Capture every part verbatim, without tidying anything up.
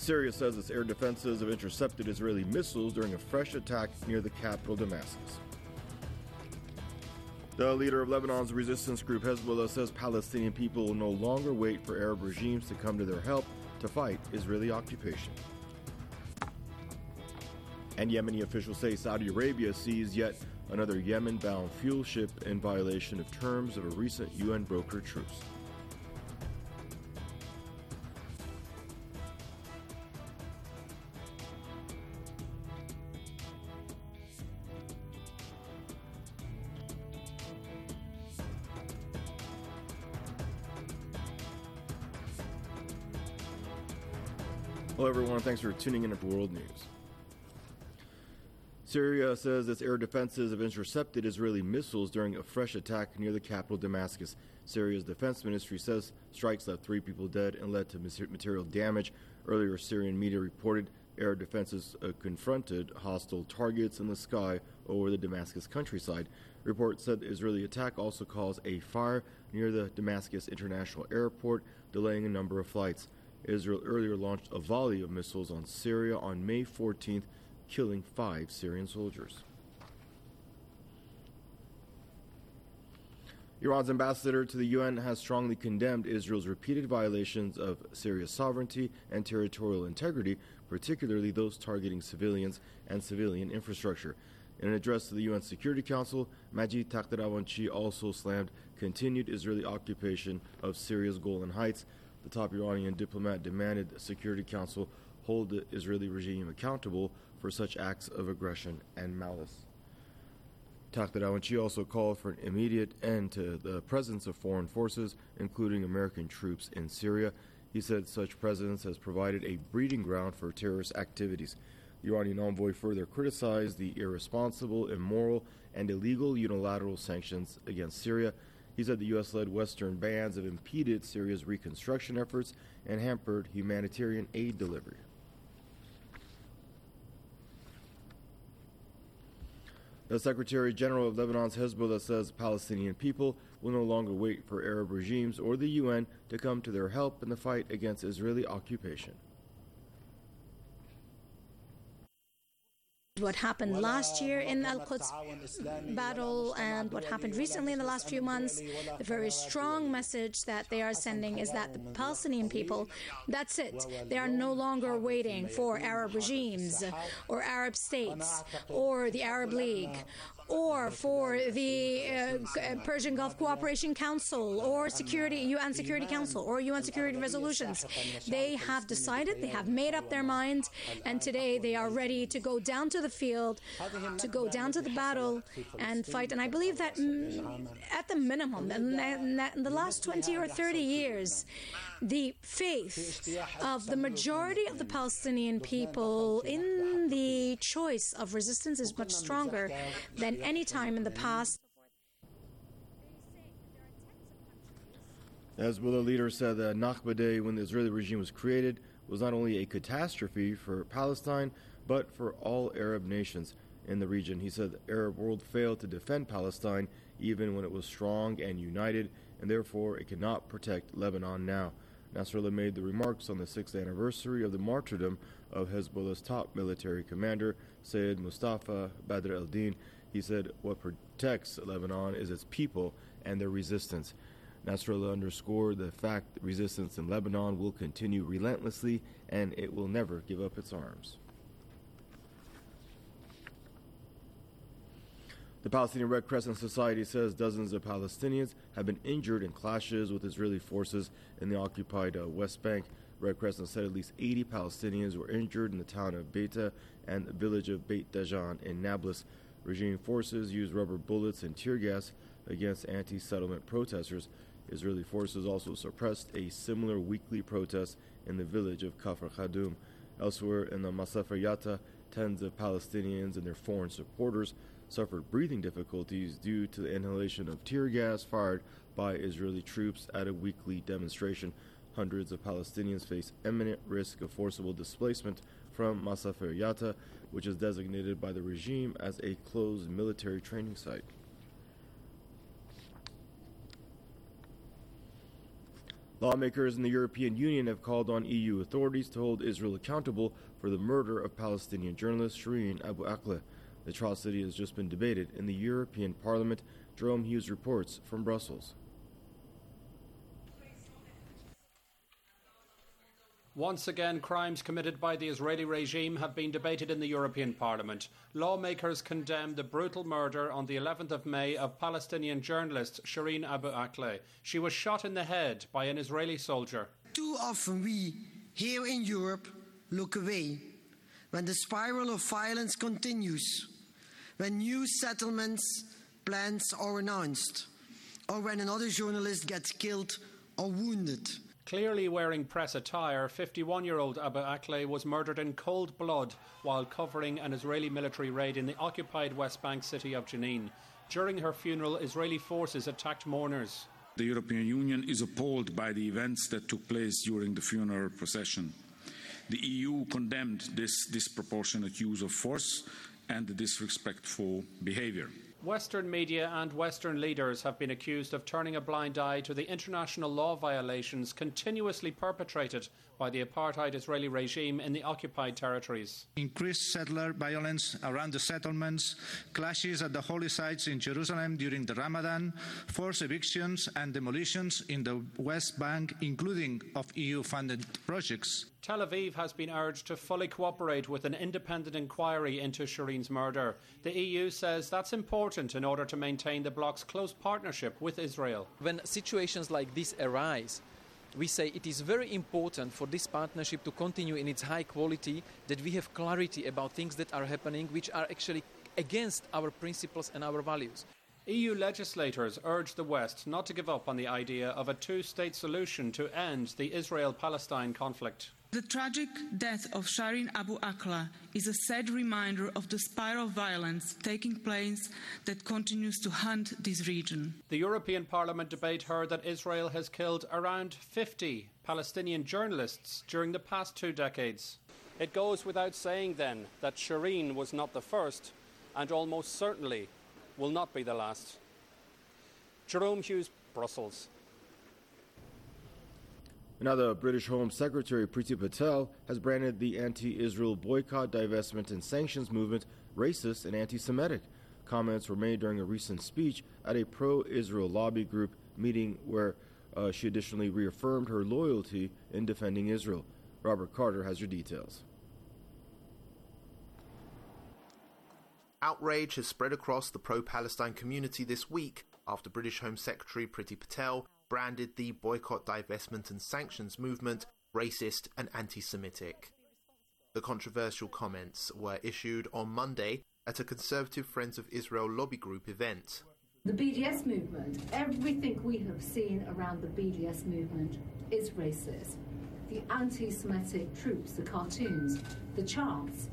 Syria says its air defenses have intercepted Israeli missiles during a fresh attack near the capital, Damascus. The leader of Lebanon's resistance group Hezbollah says Palestinian people will no longer wait for Arab regimes to come to their help to fight Israeli occupation. And Yemeni officials say Saudi Arabia seized yet another Yemen-bound fuel ship in violation of terms of a recent U N-brokered truce. Hello everyone, thanks for tuning in to World News. Syria says its air defenses have intercepted Israeli missiles during a fresh attack near the capital, Damascus. Syria's defense ministry says strikes left three people dead and led to material damage. Earlier, Syrian media reported air defenses uh, confronted hostile targets in the sky over the Damascus countryside. Reports said the Israeli attack also caused a fire near the Damascus International Airport, delaying a number of flights. Israel earlier launched a volley of missiles on Syria on May fourteenth, killing five Syrian soldiers. Iran's ambassador to the U N has strongly condemned Israel's repeated violations of Syria's sovereignty and territorial integrity, particularly those targeting civilians and civilian infrastructure. In an address to the U N Security Council, Majid Takhtravanchi also slammed continued Israeli occupation of Syria's Golan Heights. The top Iranian diplomat demanded the Security Council hold the Israeli regime accountable for such acts of aggression and malice. Takhtravanchi also called for an immediate end to the presence of foreign forces, including American troops in Syria. He said such presence has provided a breeding ground for terrorist activities. The Iranian envoy further criticized the irresponsible, immoral, and illegal unilateral sanctions against Syria. He said the U S-led Western bans have impeded Syria's reconstruction efforts and hampered humanitarian aid delivery. The Secretary General of Lebanon's Hezbollah says Palestinian people will no longer wait for Arab regimes or the U N to come to their help in the fight against Israeli occupation. What happened last year in Al-Quds battle and what happened recently in the last few months, the very strong message that they are sending is that the Palestinian people, that's it. They are no longer waiting for Arab regimes or Arab states or the Arab League or for the uh, Persian Gulf Cooperation Council or Security, U N Security Council or U N Security resolutions. They have decided, they have made up their minds, and today they are ready to go down to the field, to go down to the battle and fight. And I believe that mm, at the minimum, in, in the last twenty or thirty years, the faith of the majority of the Palestinian people in the choice of resistance is much stronger than any time in the past. The Hezbollah leader said that Nakba Day, when the Israeli regime was created, was not only a catastrophe for Palestine, but for all Arab nations in the region. He said the Arab world failed to defend Palestine even when it was strong and united, and therefore it cannot protect Lebanon now. Nasrallah made the remarks on the sixth anniversary of the martyrdom of Hezbollah's top military commander, Sayyid Mustafa Badr al-Din. He said what protects Lebanon is its people and their resistance. Nasrallah underscored the fact that resistance in Lebanon will continue relentlessly and it will never give up its arms. The Palestinian Red Crescent Society says dozens of Palestinians have been injured in clashes with Israeli forces in the occupied uh, West Bank. Red Crescent said at least eighty Palestinians were injured in the town of Beita and the village of Beit Dajan in Nablus. Regime forces used rubber bullets and tear gas against anti-settlement protesters. Israeli forces also suppressed a similar weekly protest in the village of Kafr Khadum. Elsewhere in the Masafer Yatta, tens of Palestinians and their foreign supporters suffered breathing difficulties due to the inhalation of tear gas fired by Israeli troops at a weekly demonstration. Hundreds of Palestinians face imminent risk of forcible displacement from Masafer Yatta, which is designated by the regime as a closed military training site. Lawmakers in the European Union have called on E U authorities to hold Israel accountable for the murder of Palestinian journalist Shireen Abu Akleh. The atrocity has just been debated in the European Parliament. Jerome Hughes reports from Brussels. Once again, crimes committed by the Israeli regime have been debated in the European Parliament. Lawmakers condemned the brutal murder on the eleventh of May of Palestinian journalist Shireen Abu Akleh. She was shot in the head by an Israeli soldier. Too often we, here in Europe, look away when the spiral of violence continues, when new settlements, plans are announced, or when another journalist gets killed or wounded. Clearly wearing press attire, fifty-one-year-old Abu Akleh was murdered in cold blood while covering an Israeli military raid in the occupied West Bank city of Jenin. During her funeral, Israeli forces attacked mourners. The European Union is appalled by the events that took place during the funeral procession. The E U condemned this disproportionate use of force and the disrespectful behaviour. Western media and Western leaders have been accused of turning a blind eye to the international law violations continuously perpetrated by the apartheid Israeli regime in the occupied territories. Increased settler violence around the settlements, clashes at the holy sites in Jerusalem during the Ramadan, forced evictions and demolitions in the West Bank, including of E U-funded projects. Tel Aviv has been urged to fully cooperate with an independent inquiry into Shireen's murder. The E U says that's important in order to maintain the bloc's close partnership with Israel. When situations like this arise, we say it is very important for this partnership to continue in its high quality, that we have clarity about things that are happening which are actually against our principles and our values. E U legislators urge the West not to give up on the idea of a two-state solution to end the Israel-Palestine conflict. The tragic death of Shireen Abu Akleh is a sad reminder of the spiral of violence taking place that continues to haunt this region. The European Parliament debate heard that Israel has killed around fifty Palestinian journalists during the past two decades. It goes without saying then that Shireen was not the first and almost certainly will not be the last. Jerome Hughes, Brussels. Now, the British Home Secretary Priti Patel has branded the anti-Israel boycott, divestment and sanctions movement racist and anti-Semitic. Comments were made during a recent speech at a pro-Israel lobby group meeting where uh, she additionally reaffirmed her loyalty in defending Israel. Robert Carter has your details. Outrage has spread across the pro-Palestine community this week after British Home Secretary Priti Patel branded the boycott, divestment and sanctions movement racist and anti-Semitic. The controversial comments were issued on Monday at a Conservative Friends of Israel lobby group event. The B D S movement, everything we have seen around the B D S movement is racist. The anti-Semitic troops, the cartoons, the chants.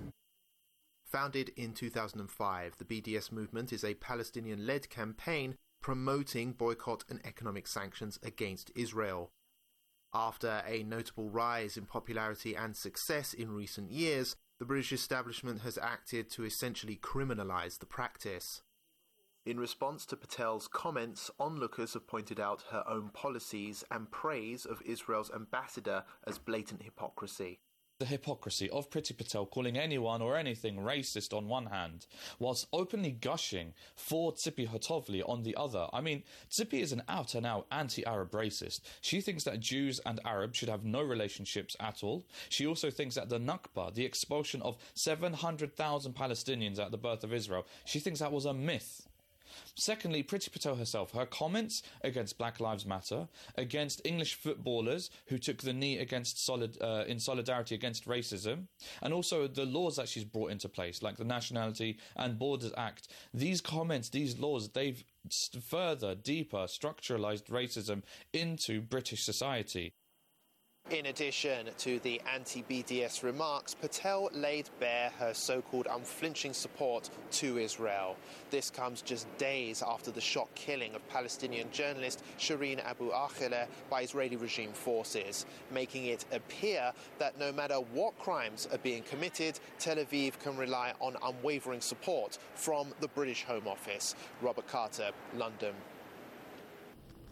Founded in two thousand five, the B D S movement is a Palestinian-led campaign promoting boycott and economic sanctions against Israel. After a notable rise in popularity and success in recent years, the British establishment has acted to essentially criminalise the practice. In response to Patel's comments, onlookers have pointed out her own policies and praise of Israel's ambassador as blatant hypocrisy. The hypocrisy of Priti Patel calling anyone or anything racist on one hand, whilst openly gushing for Tzipi Hotovely on the other. I mean, Tzipi is an out-and-out anti-Arab racist. She thinks that Jews and Arabs should have no relationships at all. She also thinks that the Nakba, the expulsion of seven hundred thousand Palestinians at the birth of Israel, she thinks that was a myth. Secondly, Priti Patel herself, her comments against Black Lives Matter, against English footballers who took the knee against solid, uh, in solidarity against racism, and also the laws that she's brought into place, like the Nationality and Borders Act. These comments, these laws, they've further, deeper, structuralised racism into British society. In addition to the anti-B D S remarks, Patel laid bare her so-called unflinching support to Israel. This comes just days after the shock killing of Palestinian journalist Shireen Abu Akleh by Israeli regime forces, making it appear that no matter what crimes are being committed, Tel Aviv can rely on unwavering support from the British Home Office. Robert Carter, London.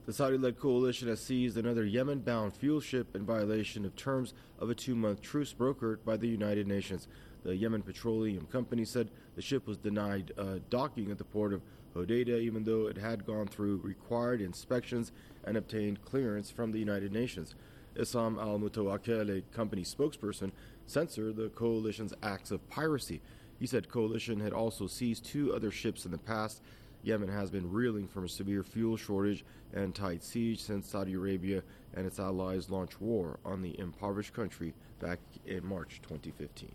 The Saudi-led coalition has seized another Yemen-bound fuel ship in violation of terms of a two-month truce brokered by the United Nations. The Yemen Petroleum Company said the ship was denied uh, docking at the port of Hodeidah, even though it had gone through required inspections and obtained clearance from the United Nations. Issam al-Mutawakkil, a company spokesperson, censored the coalition's acts of piracy. He said coalition had also seized two other ships in the past. Yemen has been reeling from a severe fuel shortage and tight siege since Saudi Arabia and its allies launched war on the impoverished country back in March twenty fifteen.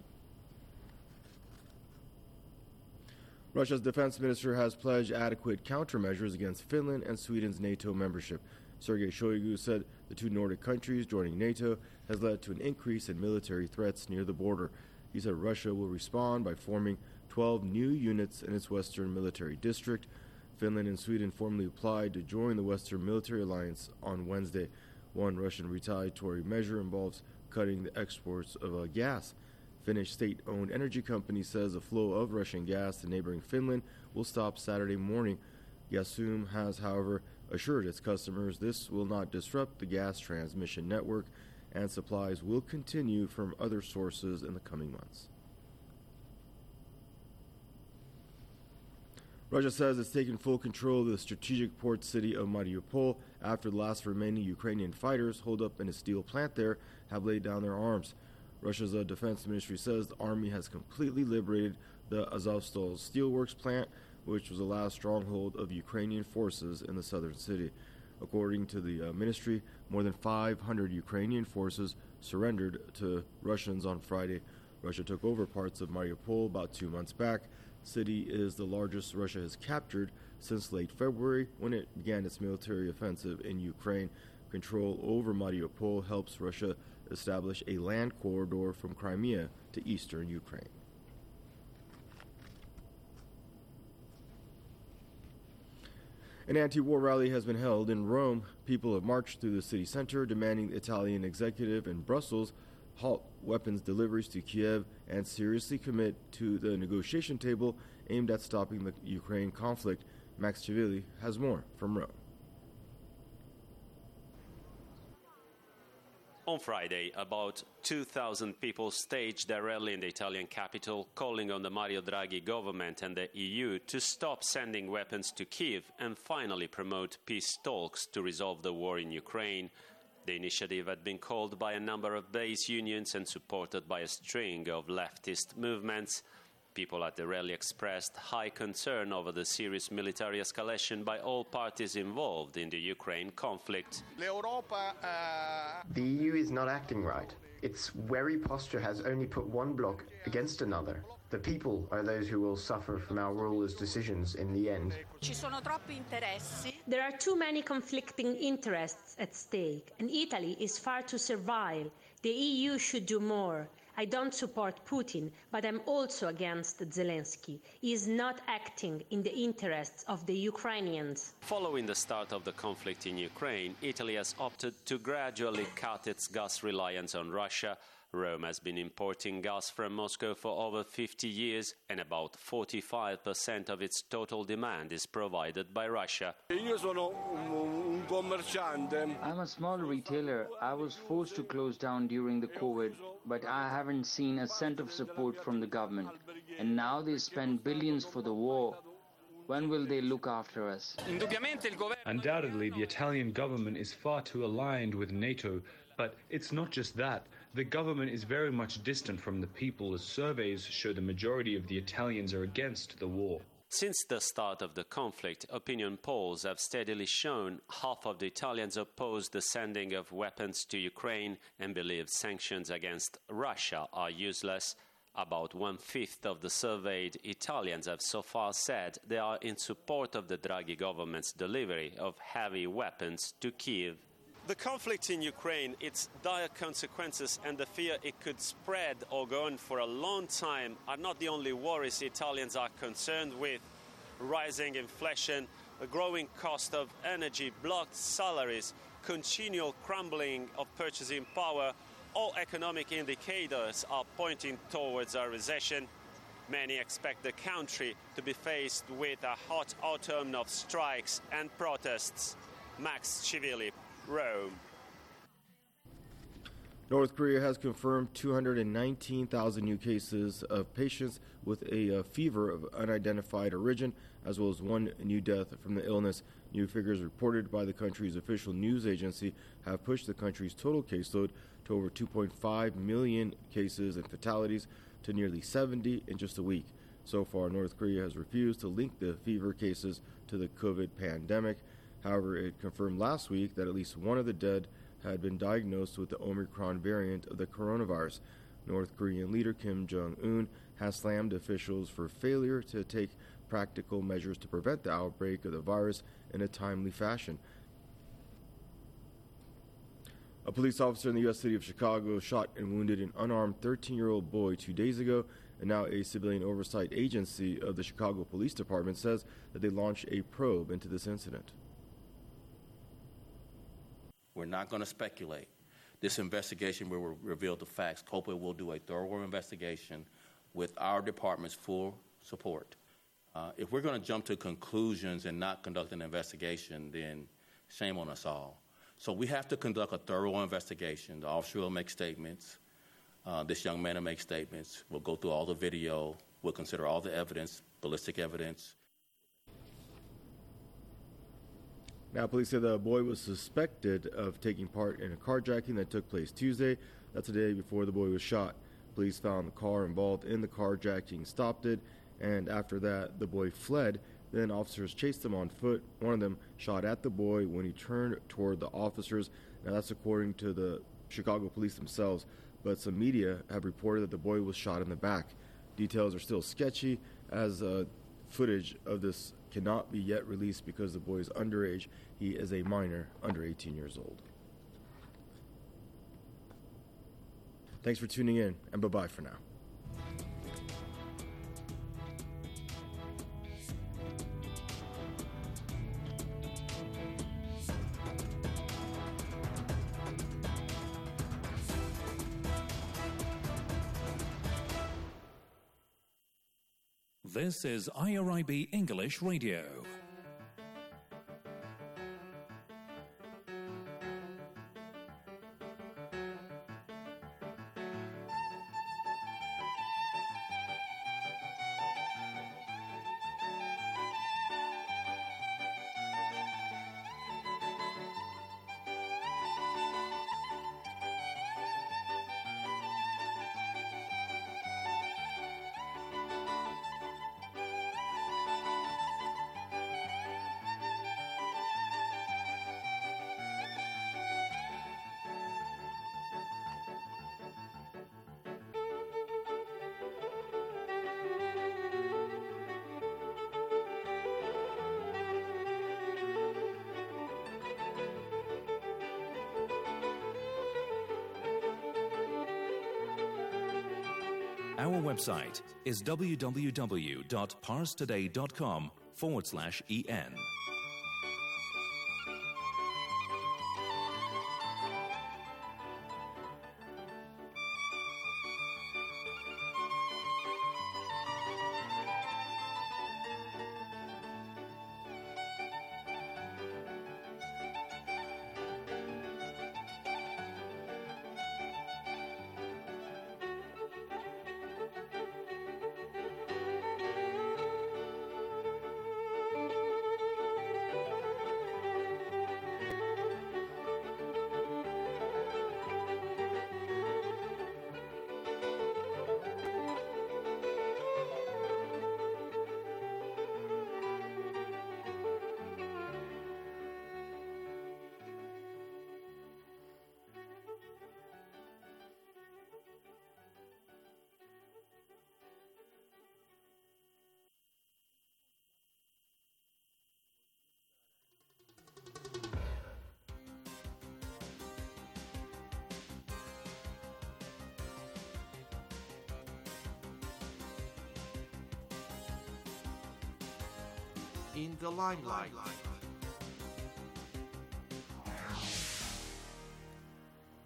Russia's defense minister has pledged adequate countermeasures against Finland and Sweden's NATO membership. Sergei Shoigu said the two Nordic countries joining NATO has led to an increase in military threats near the border. He said Russia will respond by forming twelve new units in its Western Military District. Finland and Sweden formally applied to join the Western Military Alliance on Wednesday. One Russian retaliatory measure involves cutting the exports of uh, gas. Finnish state-owned energy company says the flow of Russian gas to neighboring Finland will stop Saturday morning. Gasum has, however, assured its customers this will not disrupt the gas transmission network and supplies will continue from other sources in the coming months. Russia says it's taken full control of the strategic port city of Mariupol after the last remaining Ukrainian fighters holed up in a steel plant there have laid down their arms. Russia's uh, defense ministry says the army has completely liberated the Azovstal steelworks plant, which was the last stronghold of Ukrainian forces in the southern city. According to the uh, ministry, more than five hundred Ukrainian forces surrendered to Russians on Friday. Russia took over parts of Mariupol about two months back. The city is the largest Russia has captured since late February when it began its military offensive in Ukraine. Control over Mariupol helps Russia establish a land corridor from Crimea to eastern Ukraine. An anti-war rally has been held in Rome. People have marched through the city center demanding the Italian executive in Brussels halt weapons deliveries to Kiev and seriously commit to the negotiation table aimed at stopping the Ukraine conflict. Max Civilli has more from Rome. On Friday, about two thousand people staged a rally in the Italian capital, calling on the Mario Draghi government and the E U to stop sending weapons to Kyiv and finally promote peace talks to resolve the war in Ukraine. The initiative had been called by a number of base unions and supported by a string of leftist movements. People at the rally expressed high concern over the serious military escalation by all parties involved in the Ukraine conflict. The E U is not acting right. Its wary posture has only put one bloc against another. The people are those who will suffer from our rulers' decisions in the end. There are too many conflicting interests at stake, and Italy is far too servile. The E U should do more. I don't support Putin, but I'm also against Zelensky. He is not acting in the interests of the Ukrainians. Following the start of the conflict in Ukraine, Italy has opted to gradually cut its gas reliance on Russia. Rome has been importing gas from Moscow for over fifty years, and about forty-five percent of its total demand is provided by Russia. I'm a small retailer. I was forced to close down during the COVID, but I haven't seen a cent of support from the government. And now they spend billions for the war. When will they look after us? Undoubtedly, the Italian government is far too aligned with NATO, but it's not just that. The government is very much distant from the people, as surveys show the majority of the Italians are against the war. Since the start of the conflict, opinion polls have steadily shown half of the Italians oppose the sending of weapons to Ukraine and believe sanctions against Russia are useless. About one-fifth of the surveyed Italians have so far said they are in support of the Draghi government's delivery of heavy weapons to Kyiv. The conflict in Ukraine, its dire consequences and the fear it could spread or go on for a long time are not the only worries Italians are concerned with. Rising inflation, a growing cost of energy, blocked salaries, continual crumbling of purchasing power, all economic indicators are pointing towards a recession. Many expect the country to be faced with a hot autumn of strikes and protests. Max Chivili, Rome. North Korea has confirmed two hundred nineteen thousand new cases of patients with a uh, fever of unidentified origin, as well as one new death from the illness. New figures reported by the country's official news agency have pushed the country's total caseload to over two point five million cases and fatalities to nearly seventy in just a week. So far, North Korea has refused to link the fever cases to the COVID pandemic. However, it confirmed last week that at least one of the dead had been diagnosed with the Omicron variant of the coronavirus. North Korean leader Kim Jong-un has slammed officials for failure to take practical measures to prevent the outbreak of the virus in a timely fashion. A police officer in the U S city of Chicago shot and wounded an unarmed thirteen-year-old boy two days ago, and now a civilian oversight agency of the Chicago Police Department says that they launched a probe into this incident. We're not going to speculate. This investigation will reveal the facts. COPA will do a thorough investigation with our department's full support. Uh, if we're going to jump to conclusions and not conduct an investigation, then shame on us all. So we have to conduct a thorough investigation. The officer will make statements. Uh, this young man will make statements. We'll go through all the video. We'll consider all the evidence, ballistic evidence. Now, police say the boy was suspected of taking part in a carjacking that took place Tuesday. That's the day before the boy was shot. Police found the car involved in the carjacking, stopped it, and after that, the boy fled. Then officers chased him on foot. One of them shot at the boy when he turned toward the officers. Now, that's according to the Chicago police themselves, but some media have reported that the boy was shot in the back. Details are still sketchy, as uh, footage of this cannot be yet released because the boy is underage. He is a minor, under eighteen years old. Thanks for tuning in, and bye-bye for now. This is I R I B English Radio. Our website is www.parstoday.com forward slash en. In the limelight.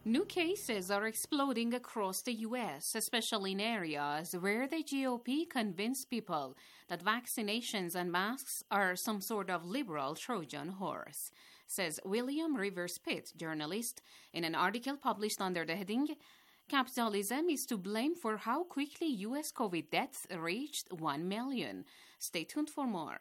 New cases are exploding across the U S, especially in areas where the G O P convinced people that vaccinations and masks are some sort of liberal Trojan horse, says William Rivers Pitt, journalist, in an article published under the heading, "Capitalism is to blame for how quickly U S COVID deaths reached one million. Stay tuned for more.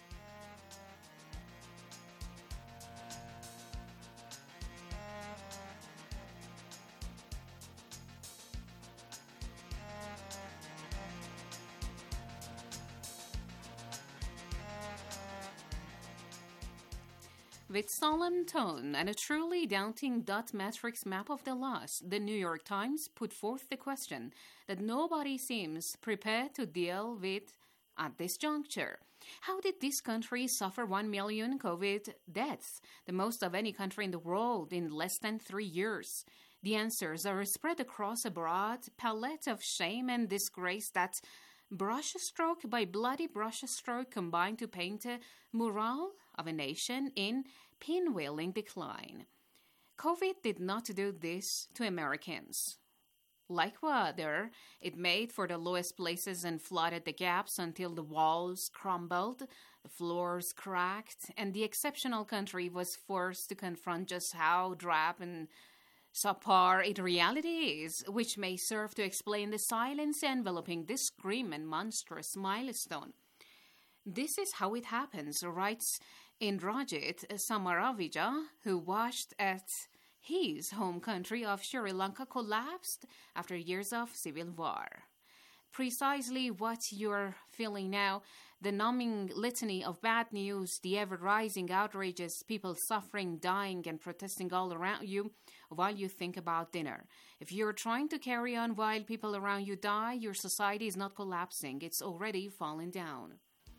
With solemn tone and a truly daunting dot matrix map of the loss, the New York Times put forth the question that nobody seems prepared to deal with at this juncture. How did this country suffer one million COVID deaths, the most of any country in the world, in less than three years? The answers are spread across a broad palette of shame and disgrace that brushstroke by bloody brushstroke combined to paint a mural of a nation in pinwheeling decline. COVID did not do this to Americans. Like weather, it made for the lowest places and flooded the gaps until the walls crumbled, the floors cracked, and the exceptional country was forced to confront just how drab and subpar it reality is, which may serve to explain the silence enveloping this grim and monstrous milestone. This is how it happens, writes Indrajit Samaravija, who watched as his home country of Sri Lanka collapsed after years of civil war. Precisely what you're feeling now, the numbing litany of bad news, the ever-rising outrages, people suffering, dying, and protesting all around you while you think about dinner. If you're trying to carry on while people around you die, your society is not collapsing. It's already falling down.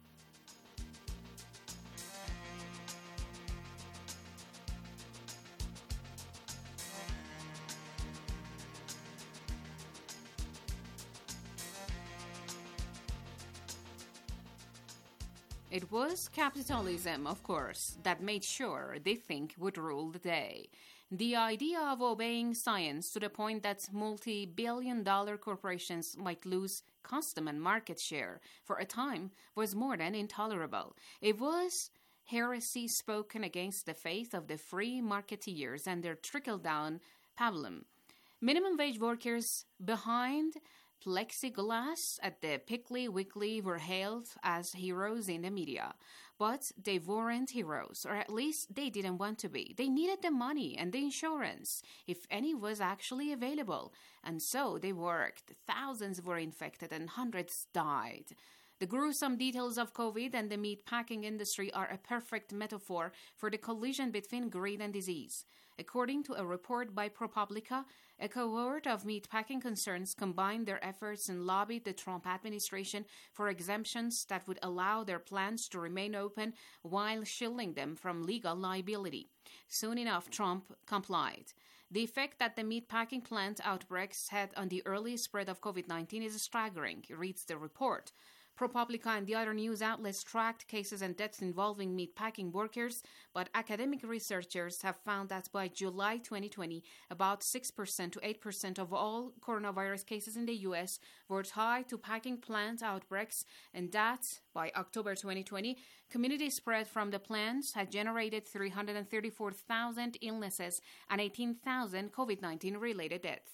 It was capitalism, of course, that made sure they think would rule the day. The idea of obeying science to the point that multi-billion dollar corporations might lose custom and market share for a time was more than intolerable. It was heresy spoken against the faith of the free marketeers and their trickle-down pablum. Minimum wage workers behind plexiglass at the Piggly Wiggly were hailed as heroes in the media. But they weren't heroes, or at least they didn't want to be. They needed the money and the insurance, if any was actually available. And so they worked. Thousands were infected and hundreds died. The gruesome details of COVID and the meatpacking industry are a perfect metaphor for the collision between greed and disease. According to a report by ProPublica, a cohort of meatpacking concerns combined their efforts and lobbied the Trump administration for exemptions that would allow their plants to remain open while shielding them from legal liability. Soon enough, Trump complied. The effect that the meatpacking plant outbreaks had on the early spread of COVID nineteen is staggering, reads the report. ProPublica and the other news outlets tracked cases and deaths involving meatpacking workers, but academic researchers have found that by July twenty twenty, about six percent to eight percent of all coronavirus cases in the U S were tied to packing plant outbreaks, and that by October twenty twenty, community spread from the plants had generated three hundred thirty-four thousand illnesses and eighteen thousand COVID nineteen related deaths.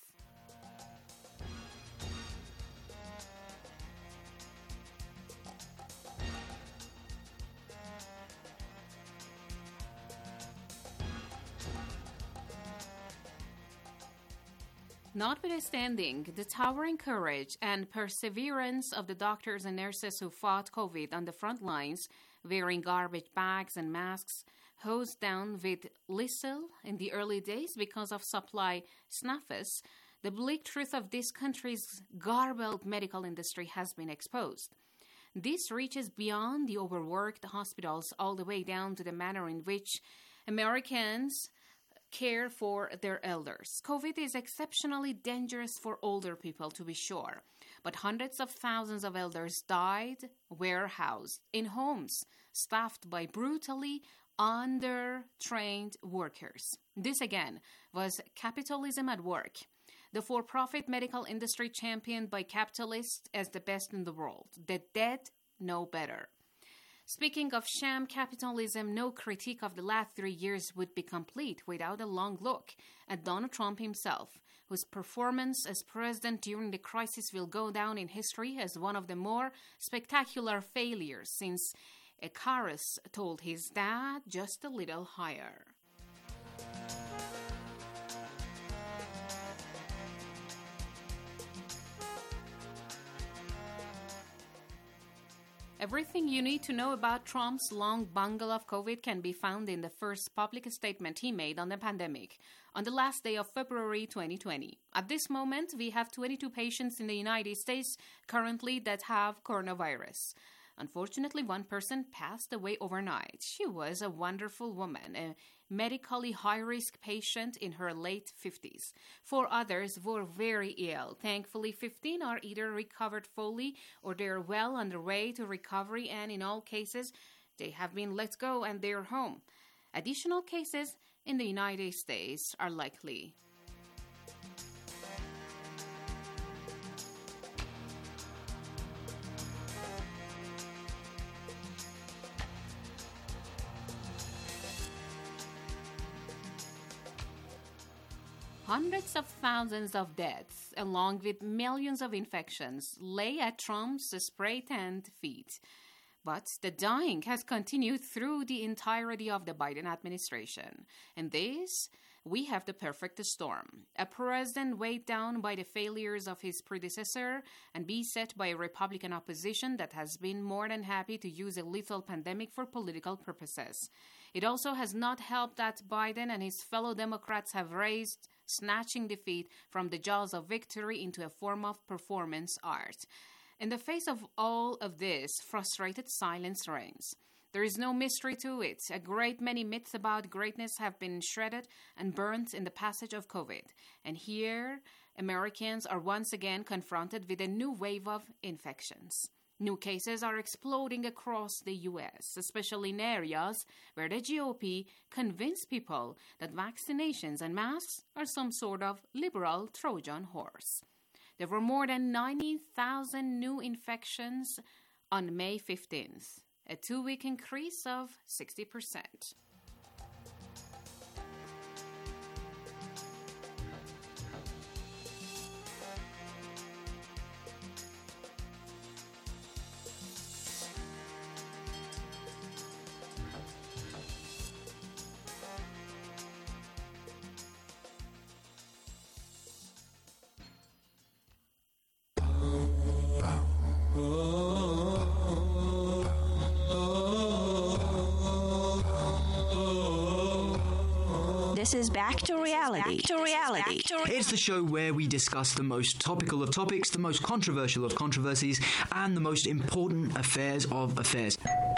Notwithstanding the towering courage and perseverance of the doctors and nurses who fought COVID on the front lines, wearing garbage bags and masks, hosed down with lethal in the early days because of supply snaffus, the bleak truth of this country's garbled medical industry has been exposed. This reaches beyond the overworked hospitals all the way down to the manner in which Americans care for their elders. COVID is exceptionally dangerous for older people, to be sure, but hundreds of thousands of elders died warehoused in homes staffed by brutally under-trained workers. This, again, was capitalism at work. The for-profit medical industry championed by capitalists as the best in the world. The dead know better. Speaking of sham capitalism, no critique of the last three years would be complete without a long look at Donald Trump himself, whose performance as president during the crisis will go down in history as one of the more spectacular failures since Icarus told his dad just a little higher. Everything you need to know about Trump's long bungle of COVID can be found in the first public statement he made on the pandemic on the last day of February twenty twenty. At this moment, we have twenty-two patients in the United States currently that have coronavirus. Unfortunately, one person passed away overnight. She was a wonderful woman, a medically high-risk patient in her late fifties. Four others were very ill. Thankfully, fifteen are either recovered fully or they're well on their way to recovery, and in all cases, they have been let go and they're home. Additional cases in the United States are likely. Hundreds of thousands of deaths, along with millions of infections, lay at Trump's spray-tanned feet. But the dying has continued through the entirety of the Biden administration. And this, we have the perfect storm. A president weighed down by the failures of his predecessor and beset by a Republican opposition that has been more than happy to use a lethal pandemic for political purposes. It also has not helped that Biden and his fellow Democrats have raised snatching defeat from the jaws of victory into a form of performance art. In the face of all of this, frustrated silence reigns. There is no mystery to it. A great many myths about greatness have been shredded and burnt in the passage of COVID. And here, Americans are once again confronted with a new wave of infections. New cases are exploding across the U S, especially in areas where the G O P convinced people that vaccinations and masks are some sort of liberal Trojan horse. There were more than ninety thousand new infections on May fifteenth, a two-week increase of sixty percent. This is Back to Reality. Back to Reality. It's the show where we discuss the most topical of topics, the most controversial of controversies, and the most important affairs of affairs.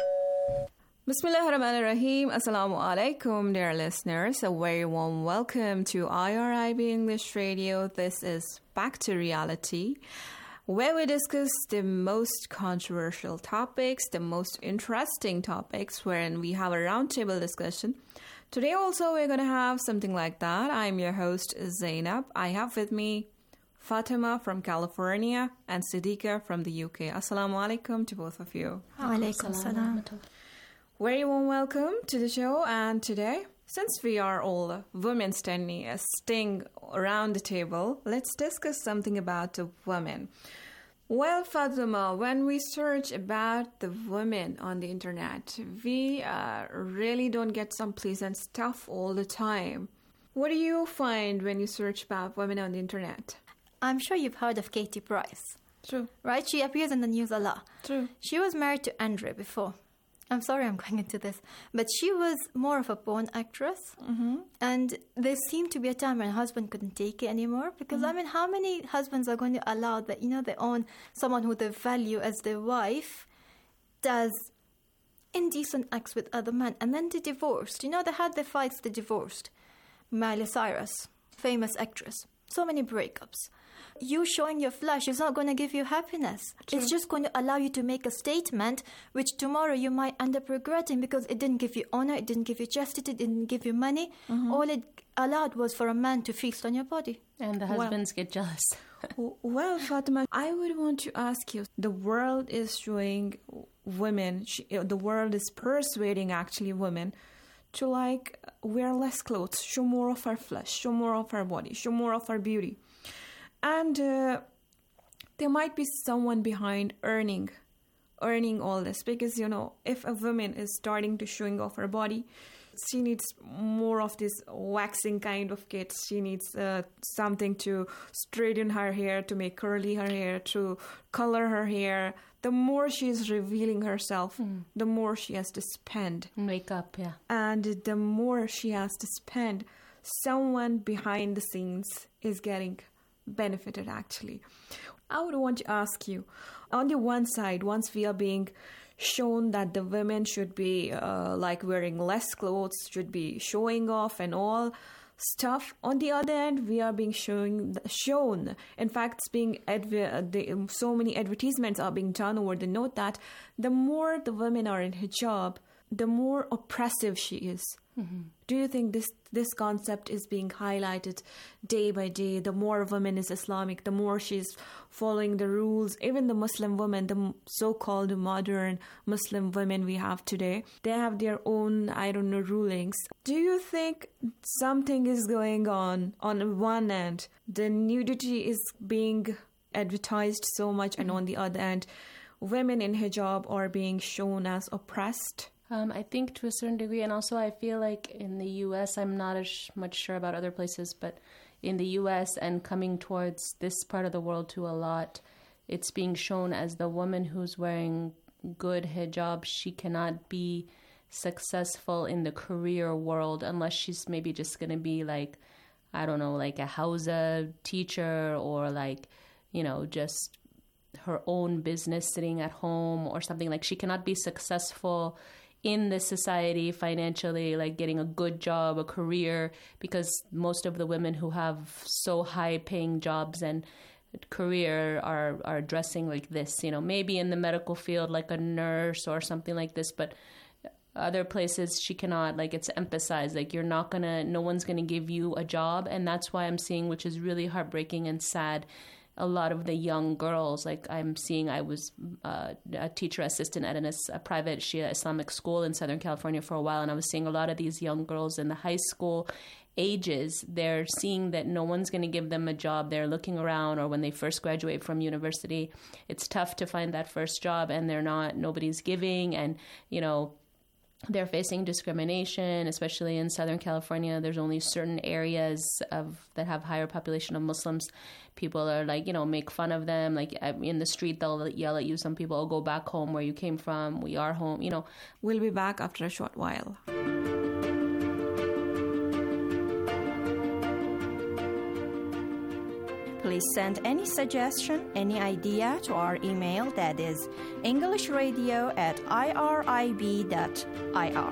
Bismillah ar-Rahman ar-Rahim. Assalamu alaikum, dear listeners. A very warm welcome to I R I B English Radio. This is Back to Reality, where we discuss the most controversial topics, the most interesting topics, wherein we have a roundtable discussion. Today also we're going to have something like that. I'm your host, Zainab. I have with me Fatima from California and Siddiqa from the U K. Assalamu alaikum to both of you. Alaikum salam. Very warm welcome to the show. And today, since we are all women standing, uh, staying around the table, let's discuss something about the women. Well, Fatima, when we search about the women on the internet, we uh, really don't get some pleasant stuff all the time. What do you find when you search about women on the internet? I'm sure you've heard of Katie Price. True. Right? She appears in the news a lot. True. She was married to Andre before. I'm sorry I'm going into this, but she was more of a porn actress. Mm-hmm. And there seemed to be a time when her husband couldn't take it anymore. Because, mm-hmm. I mean, how many husbands are going to allow that, you know, they own someone who they value as their wife does indecent acts with other men, and then they divorced. You know, they had their fights, they divorced. Miley Cyrus, famous actress. So many breakups. you showing your flesh is not going to give you happiness. True. It's just going to allow you to make a statement which tomorrow you might end up regretting because it didn't give you honor, it didn't give you chastity, it didn't give you money. Mm-hmm. All it allowed was for a man to feast on your body. And the husbands well, get jealous. Well, Fatima, I would want to ask you, the world is showing women, the world is persuading actually women to like wear less clothes, show more of our flesh, show more of our body, show more of our beauty. And uh, there might be someone behind earning, earning all this because, you know, if a woman is starting to showing off her body, she needs more of this waxing kind of kits. She needs uh, something to straighten her hair, to make curly her hair, to color her hair. The more she is revealing herself, mm. the more she has to spend. Makeup, yeah. And the more she has to spend, someone behind the scenes is getting benefited, actually. I would want to ask you, on the one side, once we are being shown that the women should be uh, like wearing less clothes, should be showing off and all stuff. On the other end, we are being showing, shown. In fact, it's being adver- the, so many advertisements are being done over the note that the more the women are in hijab, the more oppressive she is. Mm-hmm. Do you think this this concept is being highlighted day by day? The more a woman is Islamic, the more she's following the rules. Even the Muslim women, the so-called modern Muslim women we have today, they have their own, I don't know, rulings. Do you think something is going on on one end? The nudity is being advertised so much, mm-hmm. and on the other end, women in hijab are being shown as oppressed? Um, I think to a certain degree, and also I feel like in the U S, I'm not as much sure about other places, but in the U S and coming towards this part of the world too a lot, it's being shown as the woman who's wearing good hijab, she cannot be successful in the career world unless she's maybe just going to be like, I don't know, like a Hausa teacher or like, you know, just her own business sitting at home or something. Like she cannot be successful in this society financially, like getting a good job, a career, because most of the women who have so high paying jobs and career are, are dressing like this, you know, maybe in the medical field, like a nurse or something like this, but other places she cannot, like it's emphasized, like you're not gonna, no one's gonna give you a job. And that's why I'm seeing, which is really heartbreaking and sad, a lot of the young girls, like I'm seeing, I was uh, a teacher assistant at an, a private Shia Islamic school in Southern California for a while, and I was seeing a lot of these young girls in the high school ages. They're seeing that no one's going to give them a job. They're looking around, or when they first graduate from university, it's tough to find that first job, and they're not, nobody's giving, and, you know, they're facing discrimination, especially in Southern California. There's only certain areas of that have higher population of Muslims. People are like, you know, make fun of them. Like in the street, they'll yell at you. Some people will go back home where you came from. We are home, you know. We'll be back after a short while. Please send any suggestion, any idea to our email, that is englishradio at irib dot I R.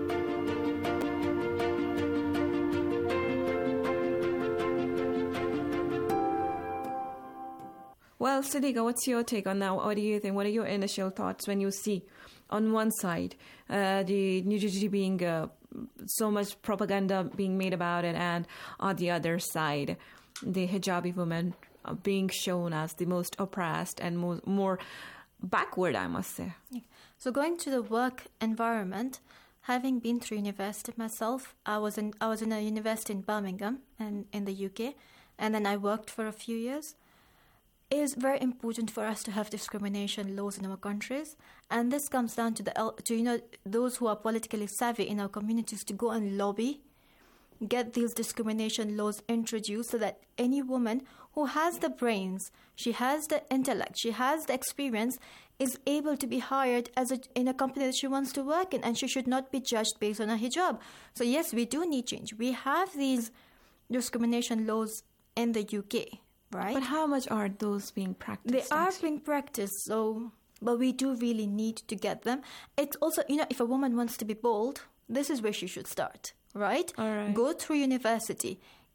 Well, Sadiqa, what's your take on that? What do you think? What are your initial thoughts when you see, on one side, uh, the nudity being uh, so much propaganda being made about it, and on the other side, the hijabi women being shown as the most oppressed and more, more backward, I must say. So going to the work environment, having been through university myself, I was in I was in a university in Birmingham and in the U K, and then I worked for a few years. It is very important for us to have discrimination laws in our countries, and this comes down to the to you know those who are politically savvy in our communities to go and lobby, get these discrimination laws introduced so that any woman who has the brains, she has the intellect, she has the experience, is able to be hired as a, in a company that she wants to work in, and she should not be judged based on a hijab. So yes, we do need change. We have these discrimination laws in the U K, right? But how much are those being practiced? They are being practiced, so but we do really need to get them. It's also, you know, if a woman wants to be bold, this is where she should start. Right? All right. Go through university.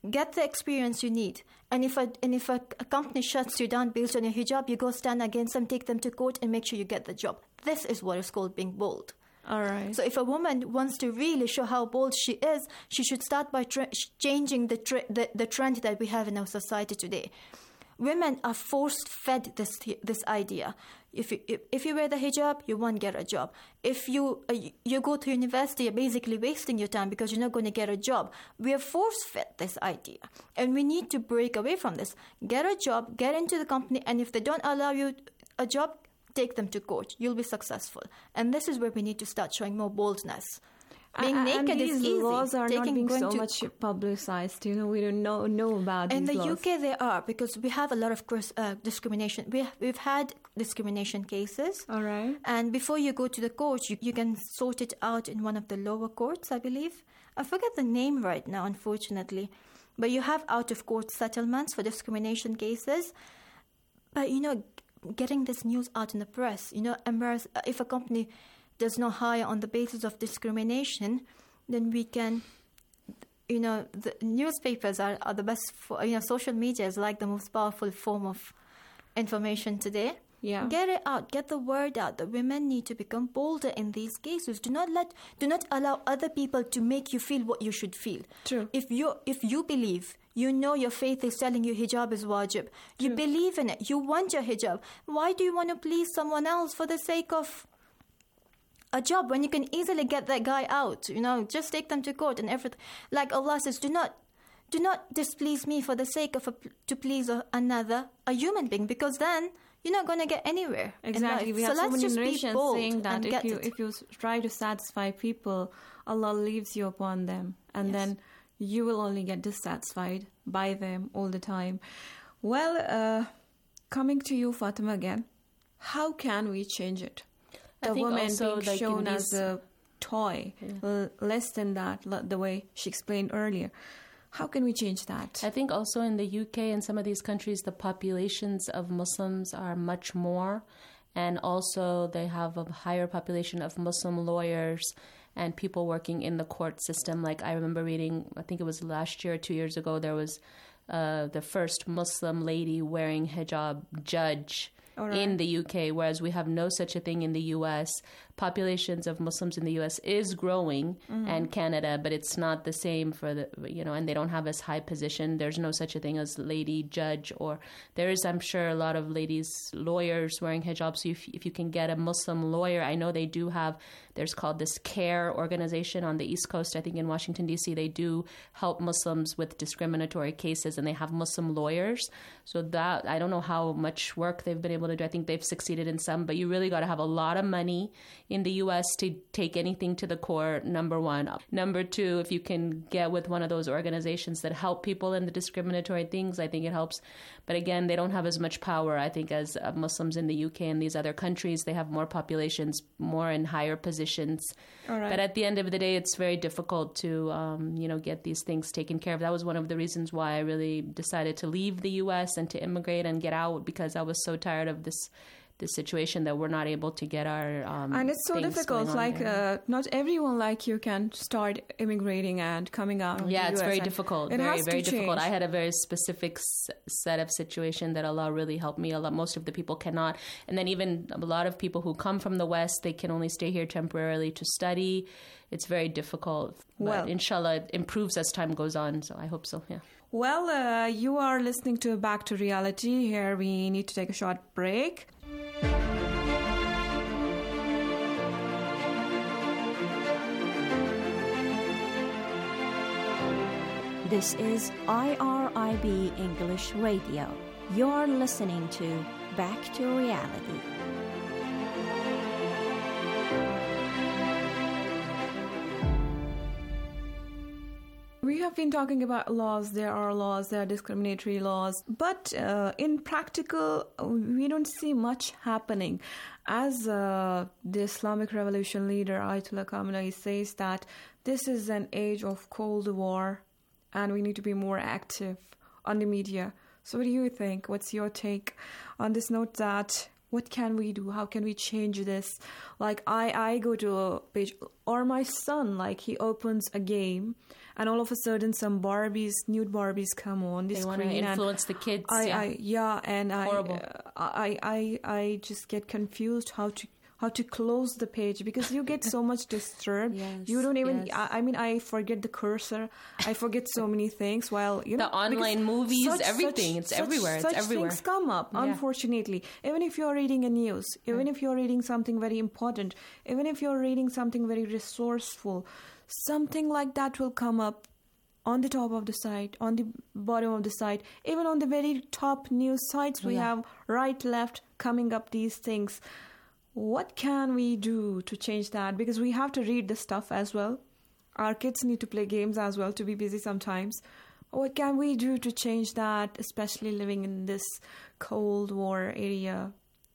get the experience you need. And if a and if a, a company shuts you down based on your hijab, you go stand against them, take them to court, and make sure you get the job. This is what is called being bold. All right. So if a woman wants to really show how bold she is, she should start by tra- changing the, tra- the the trend that we have in our society today. Women are force-fed this this idea. If you if, if you wear the hijab, you won't get a job. If you uh, you go to university, you're basically wasting your time because you're not going to get a job. We are force-fed this idea, and we need to break away from this. Get a job, get into the company, and if they don't allow you a job, take them to court. You'll be successful. And this is where we need to start showing more boldness. Being and, naked and is these easy. laws are Taking, not being so to, much publicized. You know, we don't know know about in these the laws. U K, they are, because we have a lot of uh, discrimination. We we've had discrimination cases. All right. And before you go to the court, you, you can sort it out in one of the lower courts, I believe. I forget the name right now, unfortunately. But you have out of court settlements for discrimination cases. But you know, getting this news out in the press, you know, embarrass if a company does not hire on the basis of discrimination, then we can, you know, the newspapers are, are the best, for, you know, social media is like the most powerful form of information today. Yeah. Get it out, get the word out. The women need to become bolder in these cases. Do not let, do not allow other people to make you feel what you should feel. True. If you, if you believe, you know your faith is telling you hijab is wajib. You True. believe in it. You want your hijab. Why do you want to please someone else for the sake of a job when you can easily get that guy out? You know, just take them to court and everything. Like Allah says, do not, do not displease me for the sake of a, to please a, another, a human being, because then you're not going to get anywhere. Exactly. We so have so let's many just narrations be bold saying that and if get you it. if you try to satisfy people, Allah leaves you upon them, and Yes. then you will only get dissatisfied by them all the time. Well, uh, coming to you, Fatima, again, how can we change it? I The think woman also, being like, in shown as these- a toy, Yeah. l- less than that, l- the way she explained earlier. How can we change that? I think also in the U K and some of these countries, the populations of Muslims are much more. And also they have a higher population of Muslim lawyers and people working in the court system. Like I remember reading, I think it was last year or two years ago, there was uh, the first Muslim lady wearing hijab judge All right. in the U K, whereas we have no such a thing in the U S. Populations of Muslims in the U S is growing, Mhm. and Canada, but it's not the same for the, you know, and they don't have as high position. There's no such a thing as lady judge, or there is, I'm sure, a lot of ladies lawyers wearing hijab. So if, if you can get a Muslim lawyer, I know they do have, there's called this CARE organization on the East Coast, I think in Washington, D C, they do help Muslims with discriminatory cases, and they have Muslim lawyers. So that, I don't know how much work they've been able to do. I think they've succeeded in some, but you really got to have a lot of money in the U S to take anything to the court, number one. Number two, if you can get with one of those organizations that help people in the discriminatory things, I think it helps. But again, they don't have as much power, I think, as uh, Muslims in the U K and these other countries. They have more populations, more in higher positions. All right. But at the end of the day, it's very difficult to, um, you know, get these things taken care of. That was one of the reasons why I really decided to leave the U S and to immigrate and get out, because I was so tired of this this situation that we're not able to get our um, And it's so things difficult. going on Like, here. uh, not everyone like you can start immigrating and coming out of Yeah, the it's U S, very and difficult. It very, has very to difficult. change. I had a very specific s- set of situation that Allah really helped me. A lot, most of the people cannot. And then even a lot of people who come from the West, they can only stay here temporarily to study. It's very difficult. But Well- inshallah, it improves as time goes on. So I hope so, yeah. Well, uh, you are listening to Back to Reality. Here we need to take a short break. This is I R I B English Radio. You're listening to Back to Reality. We have been talking about laws. There are laws, there are discriminatory laws. But uh, in practical, we don't see much happening. As uh, the Islamic Revolution leader Ayatollah Khamenei says that this is an age of Cold War and we need to be more active on the media. So what do you think? What's your take on this note that what can we do? How can we change this? Like I, I go to a page, or my son, like he opens a game and all of a sudden some Barbies, nude Barbies come on the they screen. They want to influence the kids. I, yeah. I, yeah, and Horrible. I, I, I, I just get confused how to how to close the page because you get so much disturbed. Yes, you don't even. yes. I, I mean, I forget the cursor. I forget so many things. While you know, the online movies, such, everything. Such, it's such, everywhere. Such it's everywhere. things come up. Yeah. Unfortunately, even if you're reading a news, even if you're reading something very important, even if you're reading something very resourceful, something like that will come up on the top of the site, on the bottom of the site, even on the very top news sites. We Yeah. have right, left coming up these things. What can we do to change that? Because we have to read the stuff as well. Our kids need to play games as well to be busy sometimes. What can we do to change that, especially living in this Cold War area?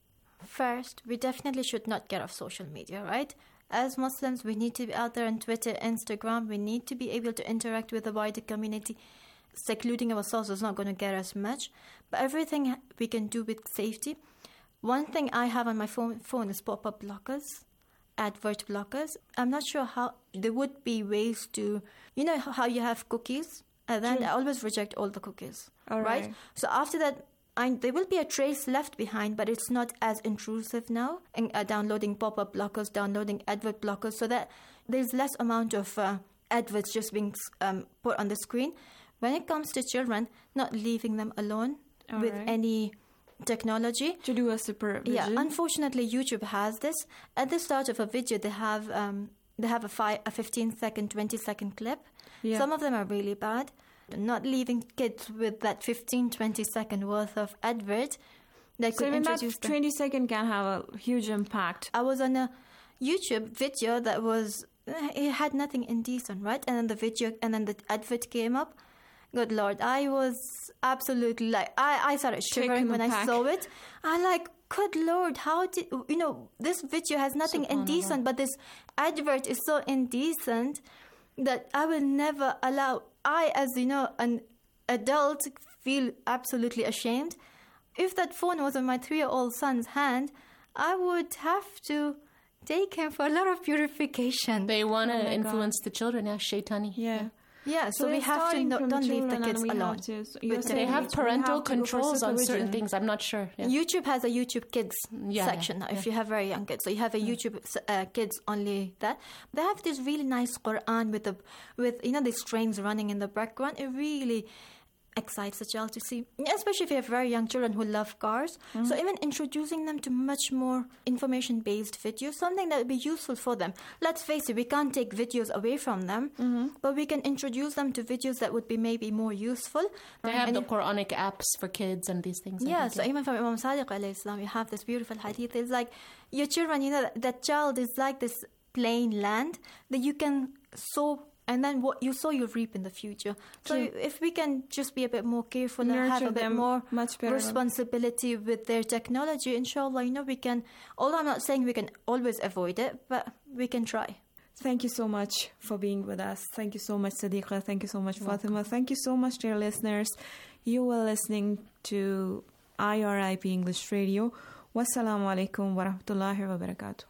First, we definitely should not get off social media, right? As Muslims, we need to be out there on Twitter, Instagram. We need to be able to interact with the wider community. Secluding ourselves is not going to get us much. But everything we can do with safety. One thing I have on my phone, phone is pop-up blockers, advert blockers. I'm not sure how there would be ways to, you know how you have cookies? And then True. I always reject all the cookies, All right? right. So after that, I, there will be a trace left behind, but it's not as intrusive now. In, uh, downloading pop-up blockers, downloading advert blockers, so that there's less amount of uh, adverts just being um, put on the screen. When it comes to children, not leaving them alone All with right. any technology. To do a supervision. Yeah, unfortunately, YouTube has this. At the start of a video, they have um, they have a, five, a fifteen second, twenty second clip. Yeah. Some of them are really bad. Not leaving kids with that fifteen, twenty second worth of advert that So could even that introduce them. twenty second can have a huge impact. I was on a YouTube video that was, it had nothing indecent, right? And then the video, and then the advert came up. Good Lord, I was absolutely like, I, I started shivering when I aback. saw it. I like, good Lord, how did, you know, this video has nothing indecent, but this advert is so indecent that I will never allow, I as, you know, an adult feel absolutely ashamed. If that phone was in my three-year-old son's hand, I would have to take him for a lot of purification. They want to Oh my influence the children, yeah, shaitani. Yeah. Yeah, so, So we it's have to starting no, from the don't leave the children kids and we alone. have to- so with you're the They saying have we have to parental go for controls on certain supervision. things. I'm not sure. Yeah. YouTube has a YouTube Kids Yeah, section now, yeah. if you have very young kids. So you have a YouTube uh, Kids only that. They have this really nice Quran with the with you know these strings running in the background. It really excites the child to see, especially if you have very young children who love cars. Mm-hmm. So even introducing them to much more information-based videos, something that would be useful for them. Let's face it, we can't take videos away from them, Mm-hmm. but we can introduce them to videos that would be maybe more useful. They have And the if- Quranic apps for kids and these things. I yeah, think, so even from Imam Sadiq alayhi salam, you have this beautiful hadith. It's like your children, you know, that, that child is like this plain land that you can sow, and then what you sow, you reap in the future. So True. if we can just be a bit more careful and have Nurture a bit them more much better. responsibility with their technology, inshallah, you know, we can, although I'm not saying we can always avoid it, but we can try. Thank you so much for being with us. Thank you so much, Sadiqa. Thank you so much, Fatima. Thank you so much, dear listeners. You were listening to I R I B English Radio. Wassalamu alaikum wa rahmatullahi wa barakatuh.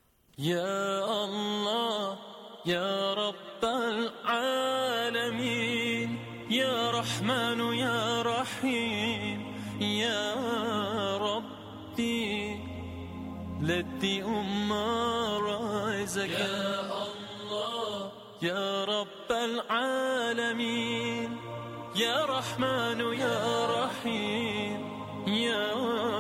يا الله يا رب العالمين يا رحمن يا رحيم يا ربي التي أم رزقك يا الله يا رب العالمين يا رحمن يا رحيم يا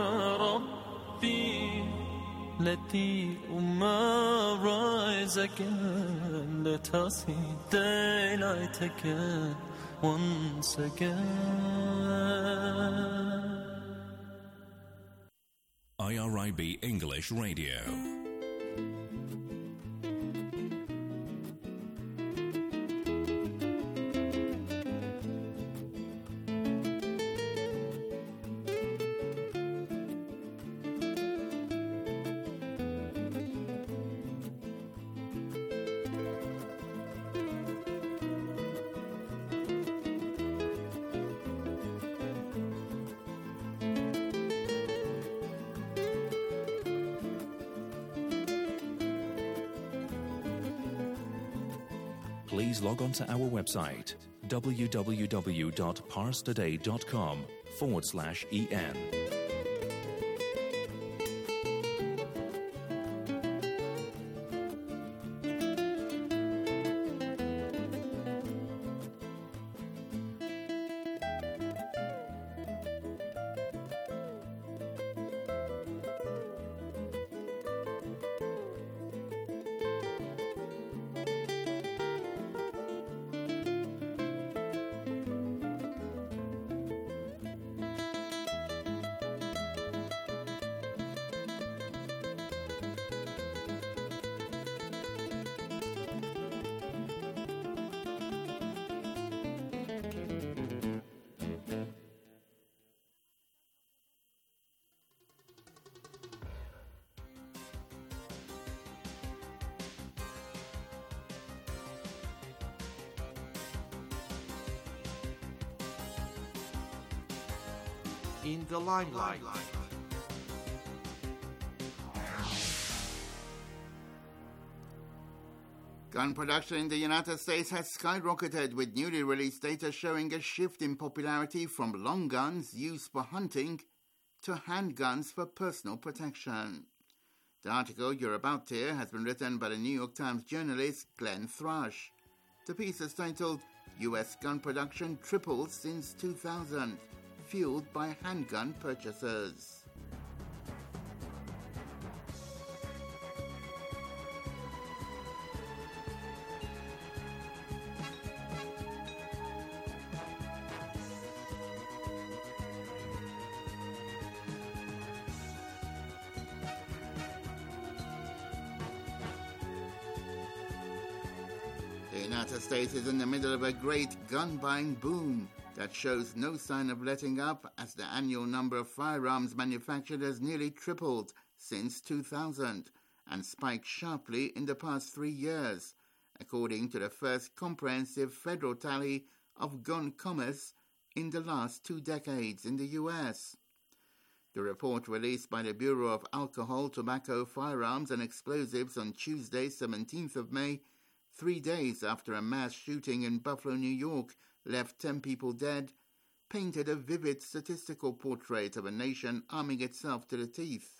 ربي التي أم رزقك لتصي دلعتك وانسك I R I B English Radio. please log on to our website www.parstoday.com forward slash en. In the limelight. Gun production in the United States has skyrocketed, with newly released data showing a shift in popularity from long guns used for hunting to handguns for personal protection. The article you're about to hear has been written by the New York Times journalist Glenn Thrush. The piece is titled U S Gun Production Tripled Since two thousand, Fueled by Handgun Purchases. The United States is in the middle of a great gun-buying boom that shows no sign of letting up, as the annual number of firearms manufactured has nearly tripled since two thousand and spiked sharply in the past three years, according to the first comprehensive federal tally of gun commerce in the last two decades in the U S. The report, released by the Bureau of Alcohol, Tobacco, Firearms and Explosives on Tuesday, seventeenth of May, three days after a mass shooting in Buffalo, New York, left ten people dead, painted a vivid statistical portrait of a nation arming itself to the teeth.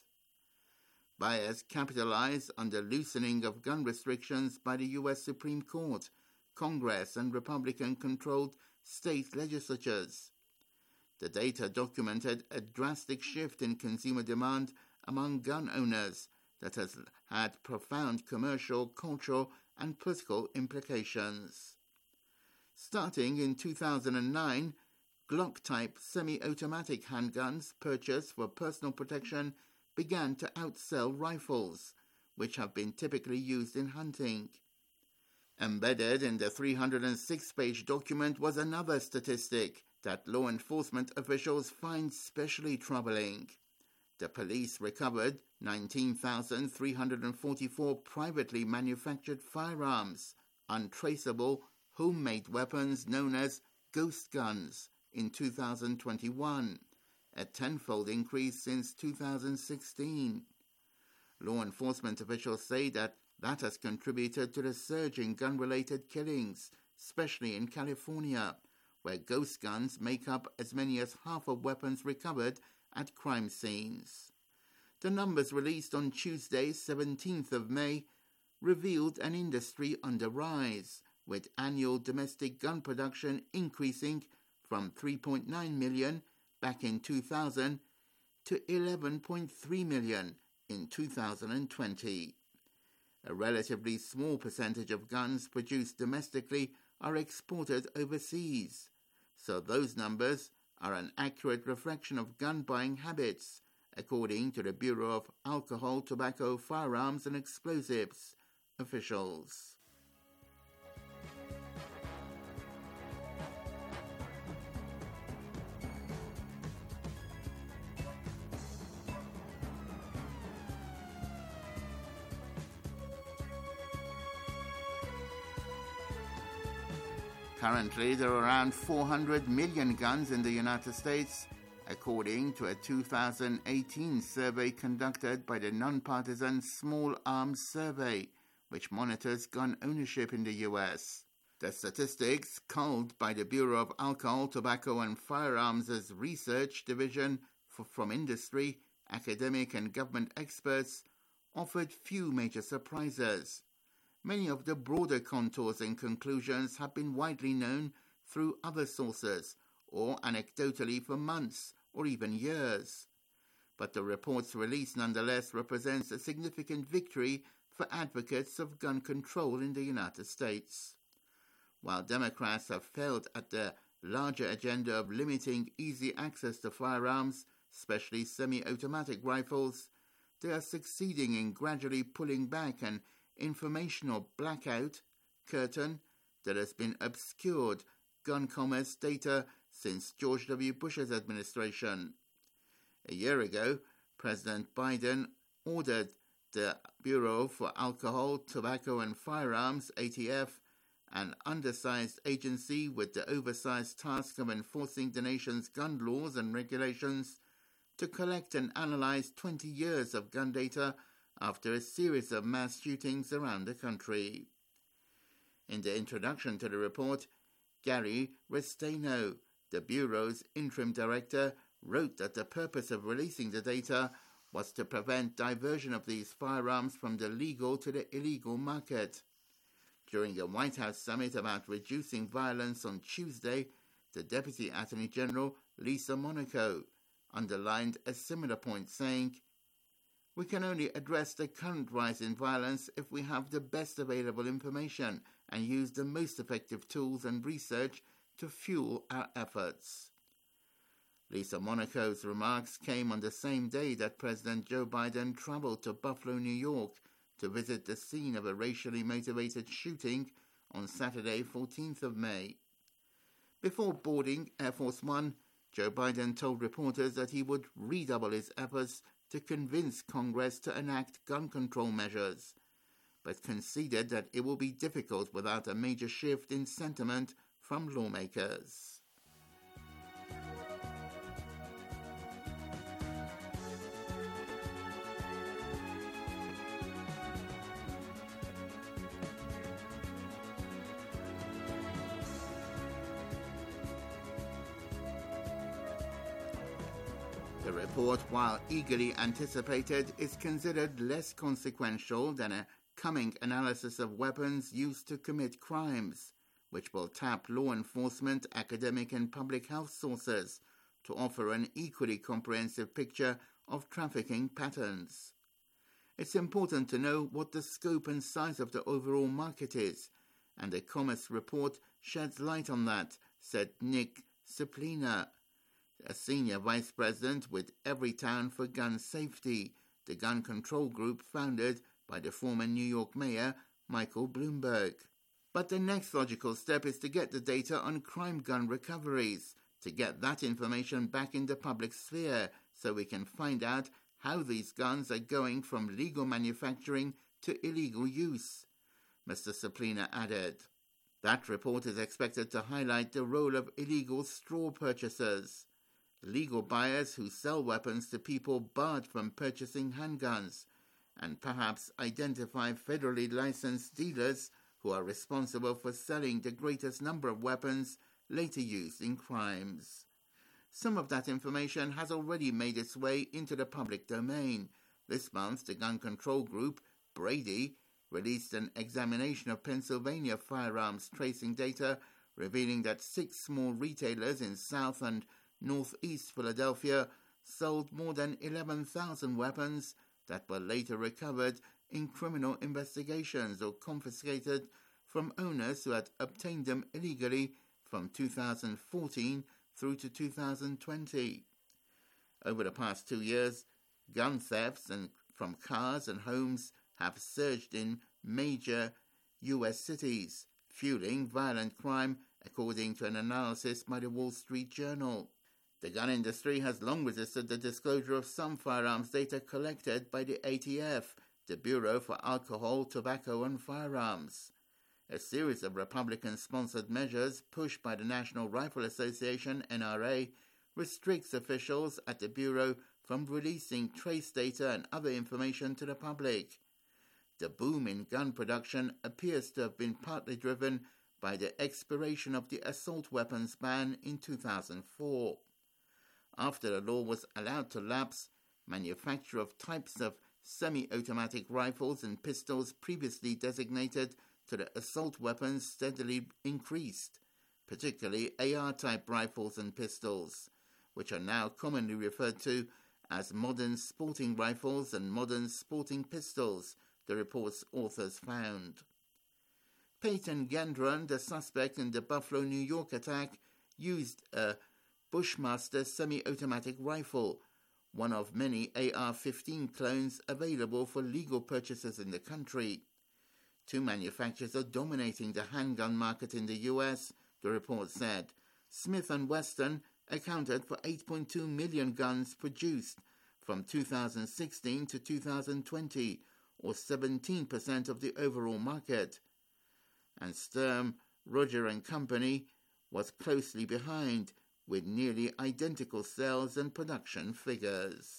Buyers capitalized on the loosening of gun restrictions by the U S Supreme Court, Congress, and Republican-controlled state legislatures. The data documented a drastic shift in consumer demand among gun owners that has had profound commercial, cultural, and political implications. Starting in two thousand nine, Glock-type semi-automatic handguns purchased for personal protection began to outsell rifles, which have been typically used in hunting. Embedded in the three hundred six page document was another statistic that law enforcement officials find especially troubling. The police recovered nineteen thousand three hundred forty-four privately manufactured firearms, untraceable homemade weapons known as ghost guns, in two thousand twenty-one, a tenfold increase since two thousand sixteen. Law enforcement officials say that that has contributed to the surge in gun-related killings, especially in California, where ghost guns make up as many as half of weapons recovered at crime scenes. The numbers released on Tuesday, seventeenth of May, revealed an industry on the rise, with annual domestic gun production increasing from three point nine million back in two thousand to eleven point three million in two thousand twenty. A relatively small percentage of guns produced domestically are exported overseas, so those numbers are an accurate reflection of gun buying habits, according to the Bureau of Alcohol, Tobacco, Firearms and Explosives officials. Currently, there are around four hundred million guns in the United States, according to a two thousand eighteen survey conducted by the nonpartisan Small Arms Survey, which monitors gun ownership in the U S. The statistics culled by the Bureau of Alcohol, Tobacco and Firearms' Research Division for, from industry, academic and government experts offered few major surprises. Many of the broader contours and conclusions have been widely known through other sources or anecdotally for months or even years. But the report's release nonetheless represents a significant victory for advocates of gun control in the United States. While Democrats have failed at the larger agenda of limiting easy access to firearms, especially semi-automatic rifles, they are succeeding in gradually pulling back an informational blackout curtain that has been obscured gun commerce data since George W. Bush's administration. A year ago, President Biden ordered the Bureau for Alcohol, Tobacco and Firearms, A T F, an undersized agency with the oversized task of enforcing the nation's gun laws and regulations, to collect and analyze twenty years of gun data after a series of mass shootings around the country. In the introduction to the report, Gary Restaino, the Bureau's interim director, wrote that the purpose of releasing the data was to prevent diversion of these firearms from the legal to the illegal market. During a White House summit about reducing violence on Tuesday, the Deputy Attorney General, Lisa Monaco, underlined a similar point, saying, "We can only address the current rise in violence if we have the best available information and use the most effective tools and research to fuel our efforts." Lisa Monaco's remarks came on the same day that President Joe Biden traveled to Buffalo, New York, to visit the scene of a racially motivated shooting on Saturday, fourteenth of May. Before boarding Air Force One, Joe Biden told reporters that he would redouble his efforts to convince Congress to enact gun control measures, but conceded that it will be difficult without a major shift in sentiment from lawmakers. The report, while eagerly anticipated, is considered less consequential than a coming analysis of weapons used to commit crimes, which will tap law enforcement, academic and public health sources to offer an equally comprehensive picture of trafficking patterns. It's important to know what the scope and size of the overall market is, and the Commerce report sheds light on that, said Nick Ciplina, a senior vice president with Everytown for Gun Safety, the gun control group founded by the former New York mayor Michael Bloomberg. But the next logical step is to get the data on crime gun recoveries, to get that information back in the public sphere so we can find out how these guns are going from legal manufacturing to illegal use, Mister Ciplina added. That report is expected to highlight the role of illegal straw purchasers, legal buyers who sell weapons to people barred from purchasing handguns, and perhaps identify federally licensed dealers who are responsible for selling the greatest number of weapons later used in crimes. Some of that information has already made its way into the public domain. This month, the gun control group, Brady, released an examination of Pennsylvania firearms tracing data, revealing that six small retailers in South and Northeast Philadelphia sold more than eleven thousand weapons that were later recovered in criminal investigations or confiscated from owners who had obtained them illegally from two thousand fourteen through to two thousand twenty. Over the past two years, gun thefts and from cars and homes have surged in major U S cities, fueling violent crime, according to an analysis by the Wall Street Journal. The gun industry has long resisted the disclosure of some firearms data collected by the A T F, the Bureau for Alcohol, Tobacco and Firearms. A series of Republican-sponsored measures pushed by the National Rifle Association, N R A, restricts officials at the Bureau from releasing trace data and other information to the public. The boom in gun production appears to have been partly driven by the expiration of the assault weapons ban in two thousand four. After the law was allowed to lapse, manufacture of types of semi-automatic rifles and pistols previously designated to the assault weapons steadily increased, particularly A R-type rifles and pistols, which are now commonly referred to as modern sporting rifles and modern sporting pistols, the report's authors found. Peyton Gendron, the suspect in the Buffalo, New York attack, used a Bushmaster semi-automatic rifle, one of many A R fifteen clones available for legal purchases in the country. Two manufacturers are dominating the handgun market in the U S, the report said. Smith and Wesson accounted for eight point two million guns produced from two thousand sixteen to two thousand twenty, or seventeen percent of the overall market. And Sturm, Roger and Company was closely behind, with nearly identical sales and production figures.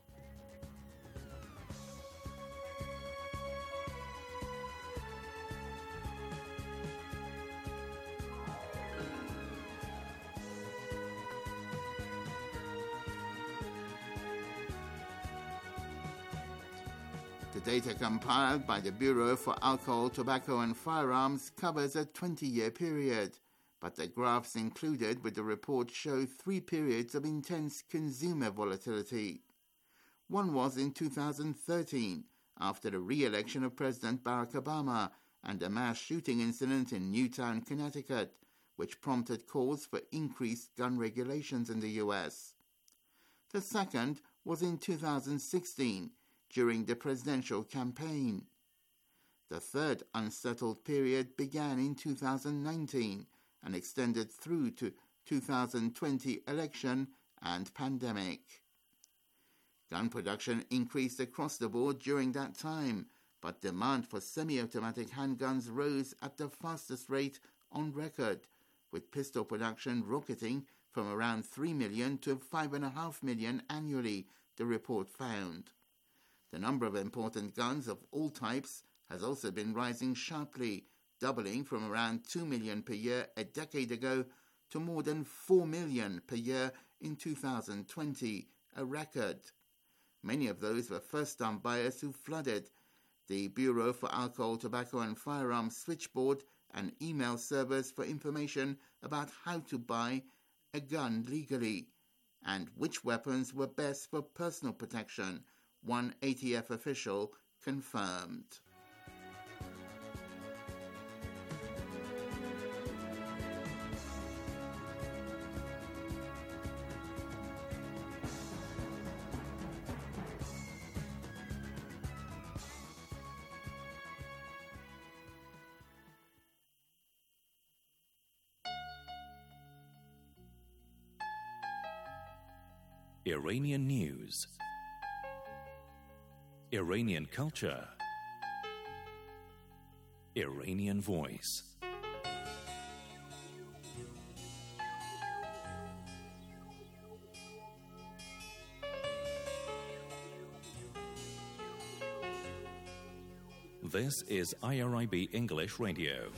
The data compiled by the Bureau for Alcohol, Tobacco and Firearms covers a twenty-year period, but the graphs included with the report show three periods of intense consumer volatility. One was in two thousand thirteen, after the re-election of President Barack Obama and a mass shooting incident in Newtown, Connecticut, which prompted calls for increased gun regulations in the U S. The second was in two thousand sixteen, during the presidential campaign. The third unsettled period began in two thousand nineteen and extended through to two thousand twenty election and pandemic. Gun production increased across the board during that time, but demand for semi-automatic handguns rose at the fastest rate on record, with pistol production rocketing from around three million to five point five million annually, the report found. The number of important guns of all types has also been rising sharply, doubling from around two million per year a decade ago to more than four million per year in two thousand twenty, a record. Many of those were first-time buyers who flooded the Bureau for Alcohol, Tobacco and Firearms switchboard and email servers for information about how to buy a gun legally and which weapons were best for personal protection, one A T F official confirmed. Iranian news, Iranian culture, Iranian voice. This is I R I B English Radio.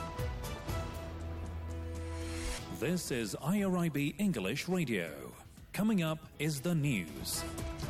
This is I R I B English Radio. Coming up is the news.